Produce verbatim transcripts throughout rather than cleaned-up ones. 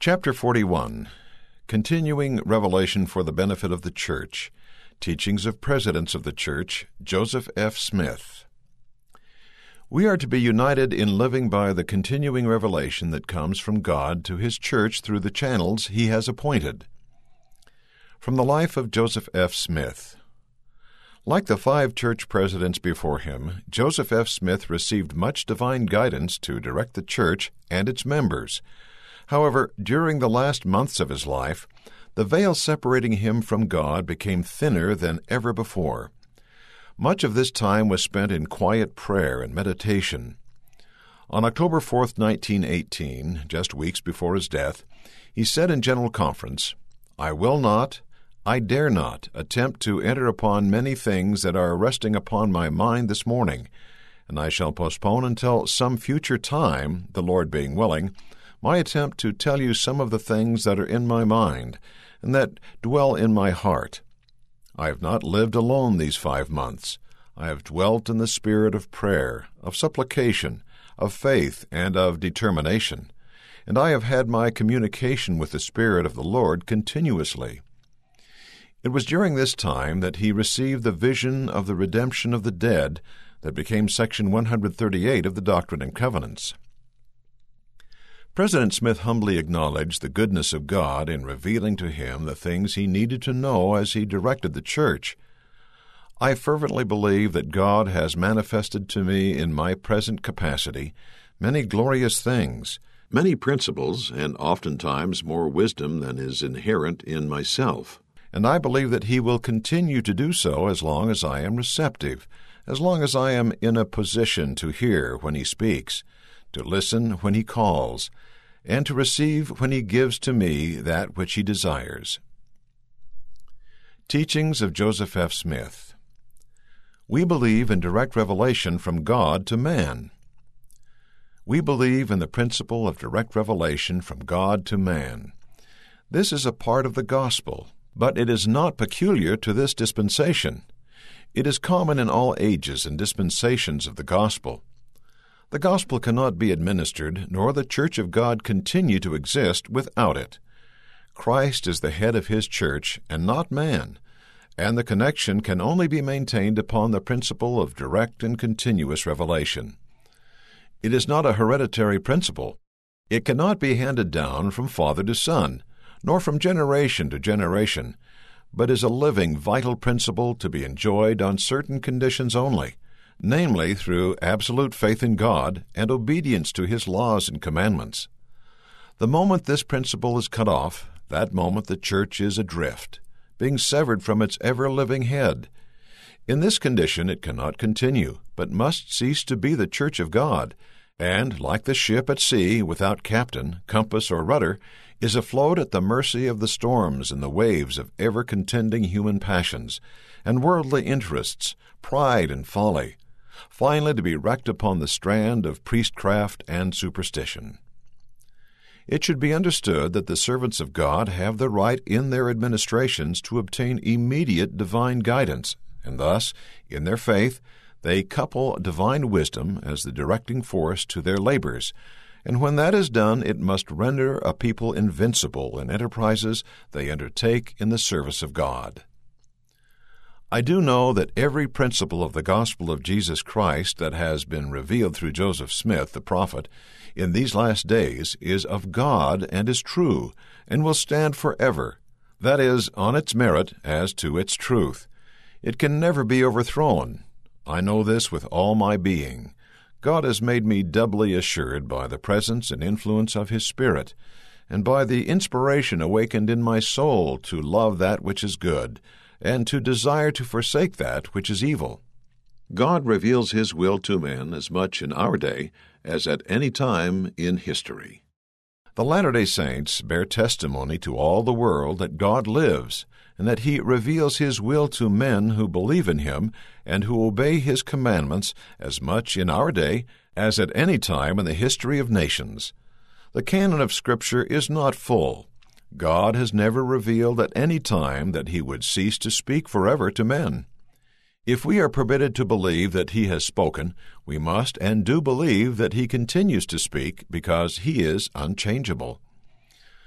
Chapter forty-one. Continuing Revelation for the Benefit of the Church. Teachings of Presidents of the Church, Joseph F. Smith. We are to be united in living by the continuing revelation that comes from God to His church through the channels He has appointed. From the life of Joseph F. Smith. Like the five church presidents before him, Joseph F. Smith received much divine guidance to direct the church and its members. However, during the last months of his life, the veil separating him from God became thinner than ever before. Much of this time was spent in quiet prayer and meditation. On October fourth, nineteen eighteen, just weeks before his death, he said in General Conference, "I will not, I dare not, attempt to enter upon many things that are resting upon my mind this morning, and I shall postpone until some future time, the Lord being willing, my attempt to tell you some of the things that are in my mind, and that dwell in my heart. I have not lived alone these five months. I have dwelt in the spirit of prayer, of supplication, of faith, and of determination, and I have had my communication with the Spirit of the Lord continuously." It was during this time that he received the vision of the redemption of the dead that became Section one thirty-eight of the Doctrine and Covenants. President Smith humbly acknowledged the goodness of God in revealing to him the things he needed to know as he directed the church. "I fervently believe that God has manifested to me in my present capacity many glorious things, many principles, and oftentimes more wisdom than is inherent in myself. And I believe that He will continue to do so as long as I am receptive, as long as I am in a position to hear when He speaks, to listen when He calls, and to receive when He gives to me that which He desires." Teachings of Joseph F. Smith. We believe in direct revelation from God to man. We believe in the principle of direct revelation from God to man. This is a part of the gospel, but it is not peculiar to this dispensation. It is common in all ages and dispensations of the gospel. The gospel cannot be administered, nor the church of God continue to exist without it. Christ is the head of His church, and not man, and the connection can only be maintained upon the principle of direct and continuous revelation. It is not a hereditary principle. It cannot be handed down from father to son, nor from generation to generation, but is a living, vital principle to be enjoyed on certain conditions only, namely through absolute faith in God and obedience to His laws and commandments. The moment this principle is cut off, that moment the church is adrift, being severed from its ever-living head. In this condition it cannot continue, but must cease to be the church of God, and, like the ship at sea without captain, compass, or rudder, is afloat at the mercy of the storms and the waves of ever-contending human passions, and worldly interests, pride and folly, finally to be wrecked upon the strand of priestcraft and superstition. It should be understood that the servants of God have the right in their administrations to obtain immediate divine guidance, and thus, in their faith, they couple divine wisdom as the directing force to their labors, and when that is done, it must render a people invincible in enterprises they undertake in the service of God. I do know that every principle of the gospel of Jesus Christ that has been revealed through Joseph Smith, the prophet, in these last days is of God and is true, and will stand forever, that is, on its merit as to its truth. It can never be overthrown. I know this with all my being. God has made me doubly assured by the presence and influence of His Spirit, and by the inspiration awakened in my soul to love that which is good, and to desire to forsake that which is evil. God reveals His will to men as much in our day as at any time in history. The Latter-day Saints bear testimony to all the world that God lives, and that He reveals His will to men who believe in Him and who obey His commandments as much in our day as at any time in the history of nations. The canon of Scripture is not full. God has never revealed at any time that He would cease to speak forever to men. If we are permitted to believe that He has spoken, we must and do believe that He continues to speak because He is unchangeable.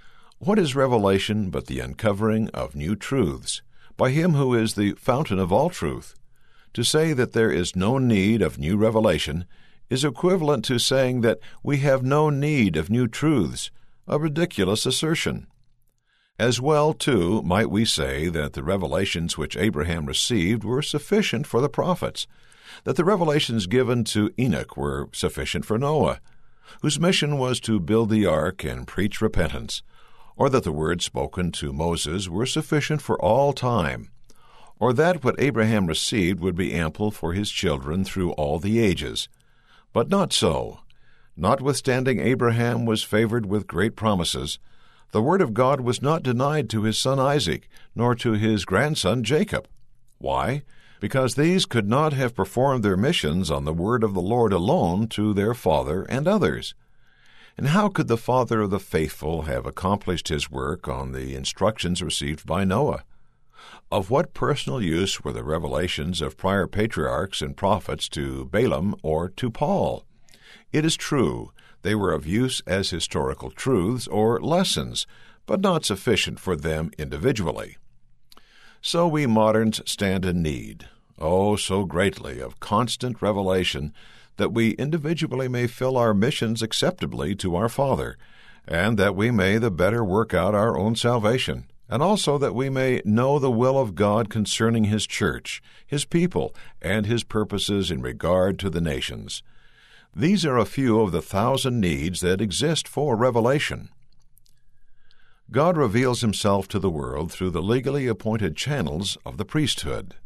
What is revelation but the uncovering of new truths by Him who is the fountain of all truth? To say that there is no need of new revelation is equivalent to saying that we have no need of new truths, a ridiculous assertion. As well, too, might we say that the revelations which Abraham received were sufficient for the prophets, that the revelations given to Enoch were sufficient for Noah, whose mission was to build the ark and preach repentance, or that the words spoken to Moses were sufficient for all time, or that what Abraham received would be ample for his children through all the ages. But not so. Notwithstanding Abraham was favored with great promises, the word of God was not denied to his son Isaac, nor to his grandson Jacob. Why? Because these could not have performed their missions on the word of the Lord alone to their father and others. And how could the father of the faithful have accomplished his work on the instructions received by Noah? Of what personal use were the revelations of prior patriarchs and prophets to Balaam or to Paul? It is true, they were of use as historical truths or lessons, but not sufficient for them individually. So we moderns stand in need, oh, so greatly, of constant revelation, that we individually may fill our missions acceptably to our Father, and that we may the better work out our own salvation, and also that we may know the will of God concerning His church, His people, and His purposes in regard to the nations. These are a few of the thousand needs that exist for revelation. God reveals Himself to the world through the legally appointed channels of the priesthood.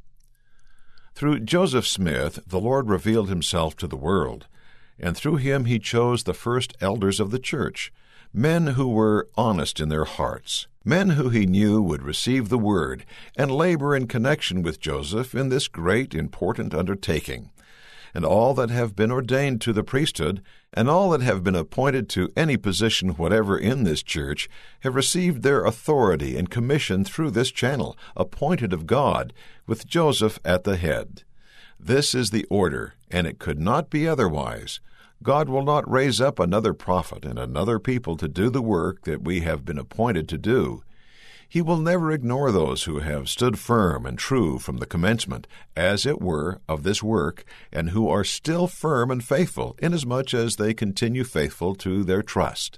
Through Joseph Smith, the Lord revealed Himself to the world, and through him He chose the first elders of the church, men who were honest in their hearts, men who He knew would receive the word and labor in connection with Joseph in this great, important undertaking. And all that have been ordained to the priesthood, and all that have been appointed to any position whatever in this church, have received their authority and commission through this channel, appointed of God, with Joseph at the head. This is the order, and it could not be otherwise. God will not raise up another prophet and another people to do the work that we have been appointed to do. He will never ignore those who have stood firm and true from the commencement, as it were, of this work, and who are still firm and faithful, inasmuch as they continue faithful to their trust.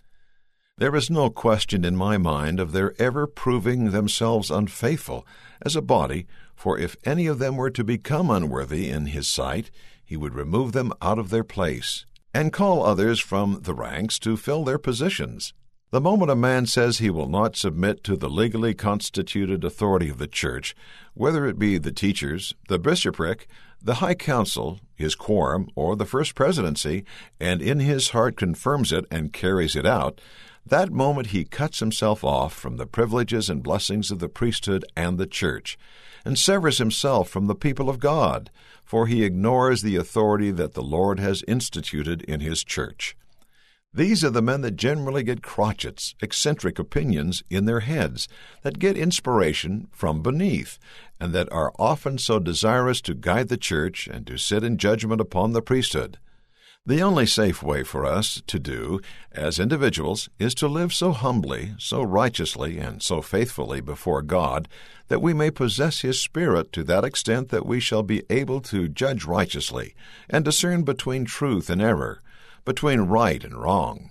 There is no question in my mind of their ever proving themselves unfaithful as a body, for if any of them were to become unworthy in His sight, He would remove them out of their place, and call others from the ranks to fill their positions. The moment a man says he will not submit to the legally constituted authority of the church, whether it be the teachers, the bishopric, the high council, his quorum, or the first presidency, and in his heart confirms it and carries it out, that moment he cuts himself off from the privileges and blessings of the priesthood and the church, and severs himself from the people of God, for he ignores the authority that the Lord has instituted in His church. These are the men that generally get crotchets, eccentric opinions in their heads, that get inspiration from beneath, and that are often so desirous to guide the church and to sit in judgment upon the priesthood. The only safe way for us to do, as individuals, is to live so humbly, so righteously, and so faithfully before God, that we may possess His Spirit to that extent that we shall be able to judge righteously, and discern between truth and error, between right and wrong.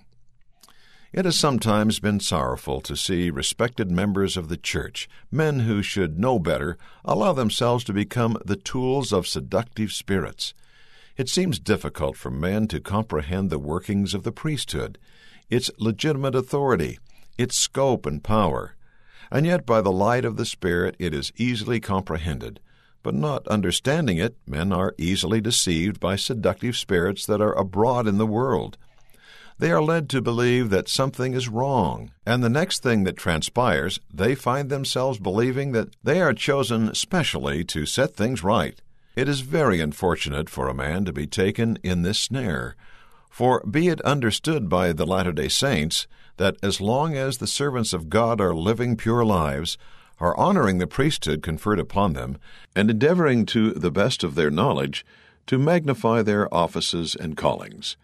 It has sometimes been sorrowful to see respected members of the church, men who should know better, allow themselves to become the tools of seductive spirits. It seems difficult for men to comprehend the workings of the priesthood, its legitimate authority, its scope and power, and yet by the light of the Spirit it is easily comprehended. But not understanding it, men are easily deceived by seductive spirits that are abroad in the world. They are led to believe that something is wrong, and the next thing that transpires, they find themselves believing that they are chosen specially to set things right. It is very unfortunate for a man to be taken in this snare. For be it understood by the Latter-day Saints that as long as the servants of God are living pure lives, are honoring the priesthood conferred upon them, and endeavoring to the best of their knowledge to magnify their offices and callings,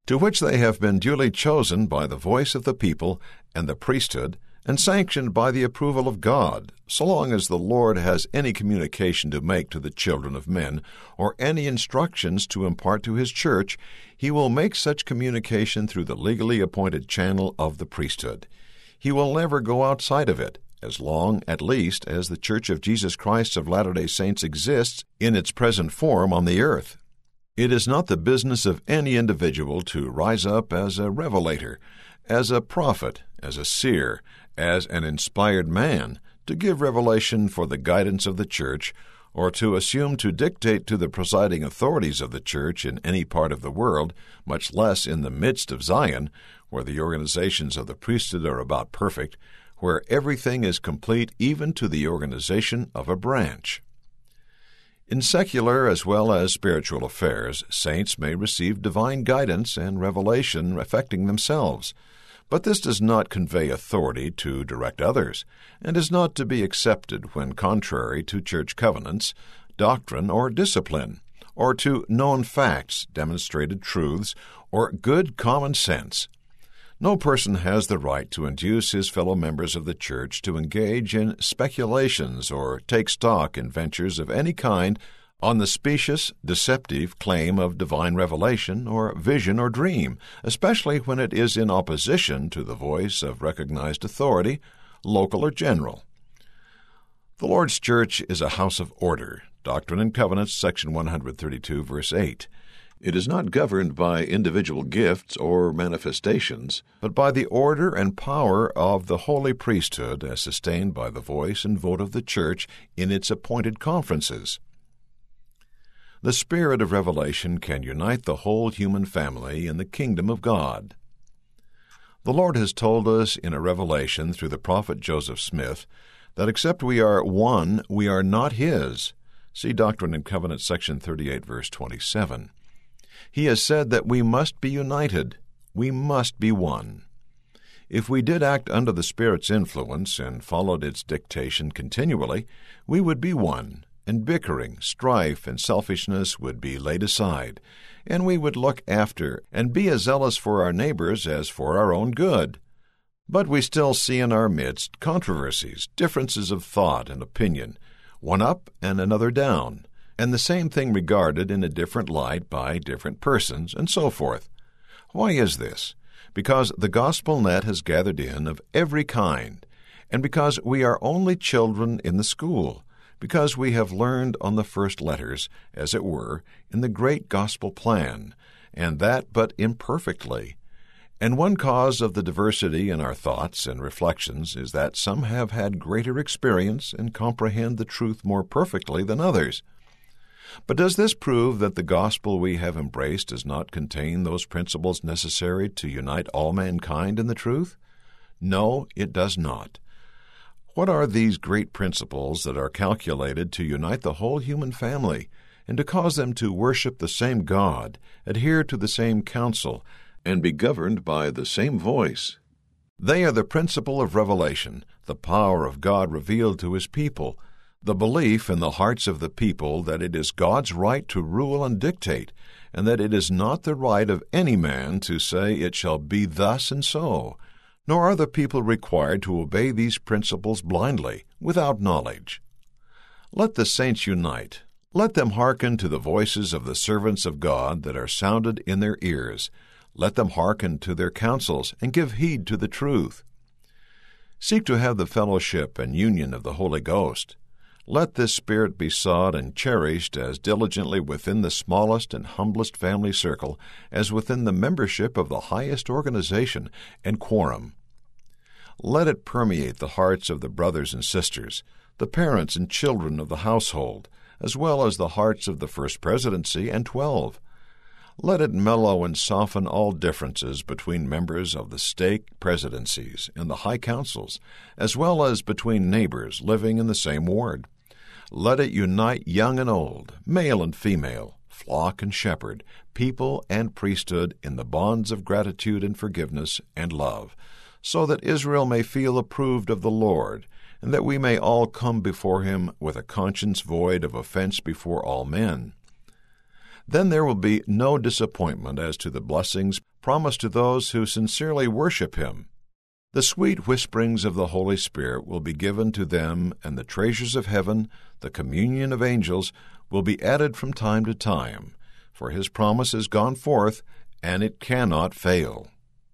to which they have been duly chosen by the voice of the people and the priesthood, and sanctioned by the approval of God, so long as the Lord has any communication to make to the children of men, or any instructions to impart to His church, He will make such communication through the legally appointed channel of the priesthood. He will never go outside of it, as long, at least, as the Church of Jesus Christ of Latter-day Saints exists in its present form on the earth. It is not the business of any individual to rise up as a revelator, as a prophet, as a seer, as an inspired man, to give revelation for the guidance of the Church, or to assume to dictate to the presiding authorities of the Church in any part of the world, much less in the midst of Zion, where the organizations of the priesthood are about perfect, where everything is complete even to the organization of a branch. In secular as well as spiritual affairs, saints may receive divine guidance and revelation affecting themselves, but this does not convey authority to direct others, and is not to be accepted when contrary to church covenants, doctrine, or discipline, or to known facts, demonstrated truths, or good common sense. No person has the right to induce his fellow members of the church to engage in speculations or take stock in ventures of any kind on the specious, deceptive claim of divine revelation or vision or dream, especially when it is in opposition to the voice of recognized authority, local or general. The Lord's church is a house of order. Doctrine and Covenants, section one thirty-two, verse eight. It is not governed by individual gifts or manifestations, but by the order and power of the holy priesthood as sustained by the voice and vote of the church in its appointed conferences. The Spirit of revelation can unite the whole human family in the kingdom of God. The Lord has told us in a revelation through the prophet Joseph Smith that except we are one, we are not His. See Doctrine and Covenants, section thirty-eight, verse twenty-seven. He has said that we must be united. We must be one. If we did act under the Spirit's influence and followed its dictation continually, we would be one, and bickering, strife, and selfishness would be laid aside, and we would look after and be as zealous for our neighbors as for our own good. But we still see in our midst controversies, differences of thought and opinion, one up and another down, and the same thing regarded in a different light by different persons, and so forth. Why is this? Because the gospel net has gathered in of every kind, and because we are only children in the school, because we have learned on the first letters, as it were, in the great gospel plan, and that but imperfectly. And one cause of the diversity in our thoughts and reflections is that some have had greater experience and comprehend the truth more perfectly than others. But does this prove that the gospel we have embraced does not contain those principles necessary to unite all mankind in the truth? No, it does not. What are these great principles that are calculated to unite the whole human family, and to cause them to worship the same God, adhere to the same counsel, and be governed by the same voice? They are the principle of revelation, the power of God revealed to His people, the belief in the hearts of the people that it is God's right to rule and dictate, and that it is not the right of any man to say it shall be thus and so, nor are the people required to obey these principles blindly, without knowledge. Let the saints unite. Let them hearken to the voices of the servants of God that are sounded in their ears. Let them hearken to their counsels, and give heed to the truth. Seek to have the fellowship and union of the Holy Ghost. Let this Spirit be sought and cherished as diligently within the smallest and humblest family circle as within the membership of the highest organization and quorum. Let it permeate the hearts of the brothers and sisters, the parents and children of the household, as well as the hearts of the First Presidency and Twelve. Let it mellow and soften all differences between members of the stake presidencies and the high councils, as well as between neighbors living in the same ward. Let it unite young and old, male and female, flock and shepherd, people and priesthood in the bonds of gratitude and forgiveness and love, so that Israel may feel approved of the Lord, and that we may all come before Him with a conscience void of offense before all men. Then there will be no disappointment as to the blessings promised to those who sincerely worship Him. The sweet whisperings of the Holy Spirit will be given to them, and the treasures of heaven, the communion of angels, will be added from time to time, for His promise is gone forth, and it cannot fail.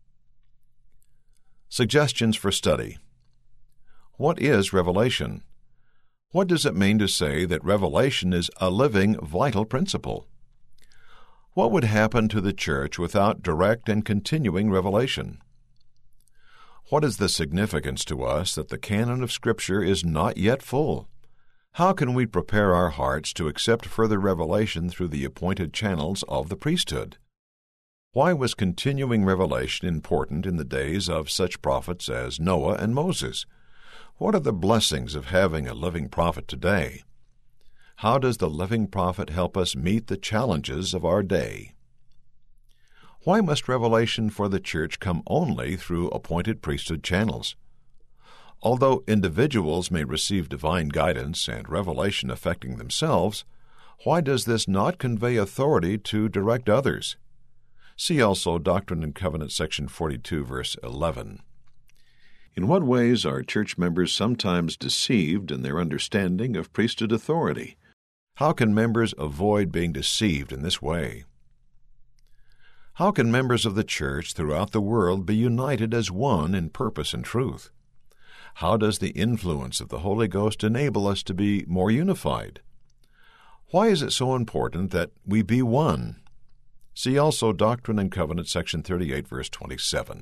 Suggestions for study. What is revelation? What does it mean to say that revelation is a living, vital principle? What would happen to the church without direct and continuing revelation? What is the significance to us that the canon of Scripture is not yet full? How can we prepare our hearts to accept further revelation through the appointed channels of the priesthood? Why was continuing revelation important in the days of such prophets as Noah and Moses? What are the blessings of having a living prophet today? How does the living prophet help us meet the challenges of our day? Why must revelation for the church come only through appointed priesthood channels? Although individuals may receive divine guidance and revelation affecting themselves, why does this not convey authority to direct others? See also Doctrine and Covenants, section forty-two, verse eleven. In what ways are church members sometimes deceived in their understanding of priesthood authority? How can members avoid being deceived in this way? How can members of the church throughout the world be united as one in purpose and truth? How does the influence of the Holy Ghost enable us to be more unified? Why is it so important that we be one? See also Doctrine and Covenants, section thirty-eight, verse twenty-seven.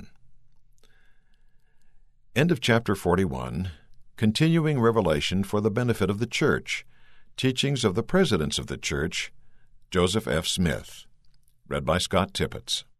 End of chapter forty-one. Continuing revelation for the benefit of the church. Teachings of the Presidents of the Church, Joseph F. Smith. Read by Scott Tippett.